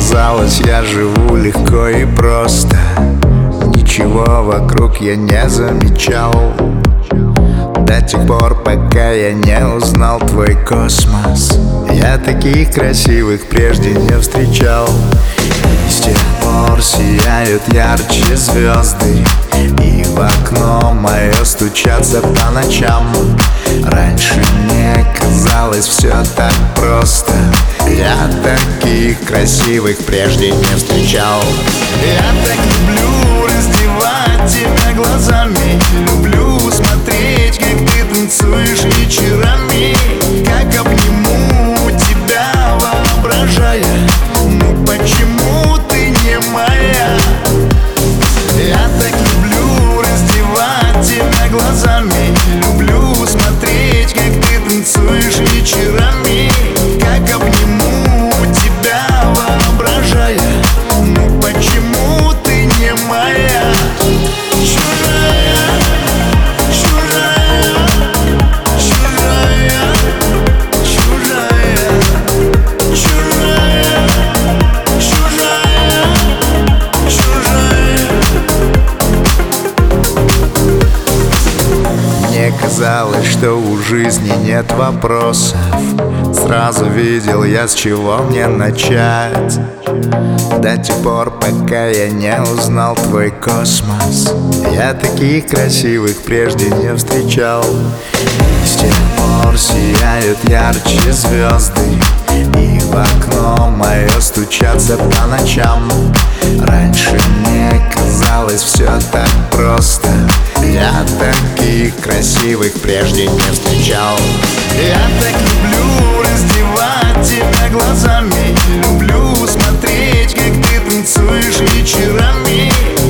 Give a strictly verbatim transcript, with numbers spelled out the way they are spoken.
казалось, я живу легко и просто. Ничего вокруг я не замечал до тех пор, пока я не узнал твой космос. Я таких красивых прежде не встречал. И с тех пор сияют ярче звезды, и в окно мое стучатся по ночам. Раньше мне казалось все так просто. Я таких красивых прежде не встречал. Я так люблю раздевать тебя глазами, люблю смотреть, как ты танцуешь вечерами, как обниму тебя, воображая, ну почему ты не моя? Я так люблю раздевать тебя глазами, люблю смотреть, как ты танцуешь вечерами, как обниму тебя, воображая, ну почему ты не моя? Чужая, чужая, чужая, чужая, чужая, чужая, чужая. Мне казалось, что у жизни нет вопросов. Сразу видел я, с чего мне начать. До тех пор, пока я не узнал твой космос. Я таких красивых прежде не встречал. И с тех пор сияют ярче звезды, и в окно мое стучатся по ночам. Раньше мне казалось все так просто. Я таких красивых прежде не встречал. Я так люблю раздевать тебя глазами, люблю смотреть, как ты танцуешь вечерами,